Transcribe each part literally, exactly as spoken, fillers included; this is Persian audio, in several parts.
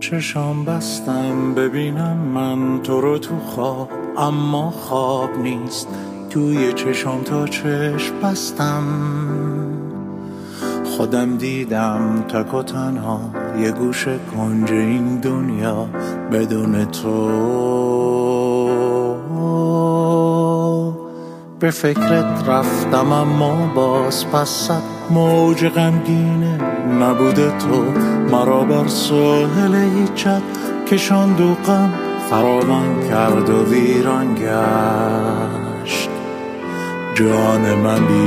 چشام بستم ببینم من تو رو تو خواب، اما خواب نیست. توی چشام تا چشم بستم خودم دیدم تک و تنها یه گوشه کنج این دنیا بدون تو. به فکرت رفتم اما باز پس صد موج غمگینه نبوده تو مرا بر ساحل هیچت کشاند و غم فراوان کرد و ویران گشت جان من بی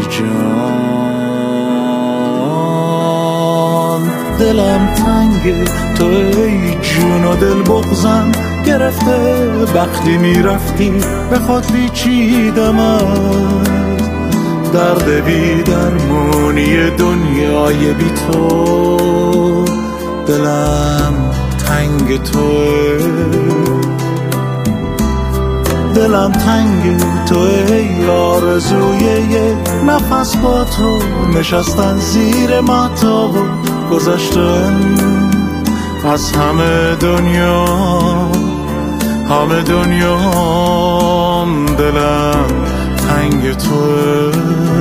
جان. دلم تنگه تو ای جون و دل بغزم گرفته وقتی میرفتی به خود پیچیدم درد بی درمونی دنیای بی تو. دلم تنگ توه دلم تنگ توه آرزوی یه نفس با تو نشستن زیر مهتاب و گذشتن از همه دنیا همه دنیام. دلم تنگ توه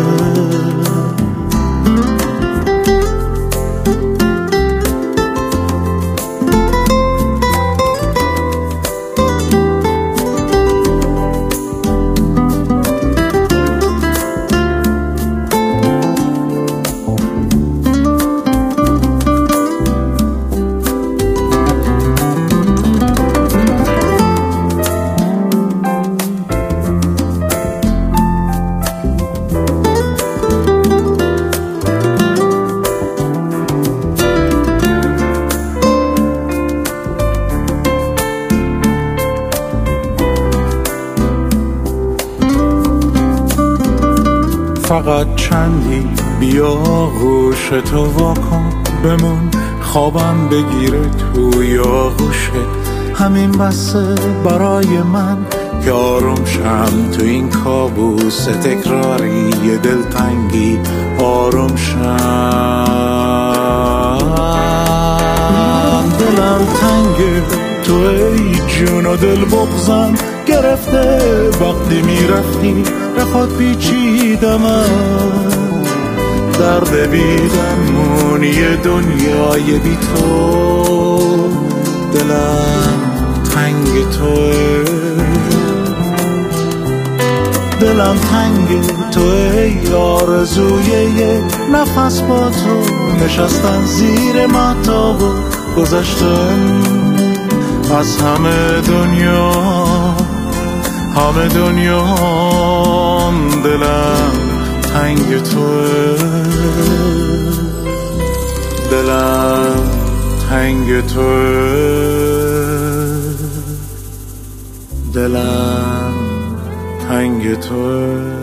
فقط چندی بیا گوش تو واکن بمون خوابم بگیره توی آغوشت همین بسه برای من که آروم شم تو این کابوس تکراری یه دلتنگی آروم شم. دلم تنگه تو ای جون و دل بغزم گرفته وقتی میرفتی به خود پیچیدم درد بی درمونی دنیای بی تو. دلم تنگ توه دلم تنگ توه آرزوی یه نفس با تو نشستن زیر مهتاب و گذشتن از همه دنیا همه دنیام. دلم تنگ توه دلم تنگ توه دلم تنگ توه.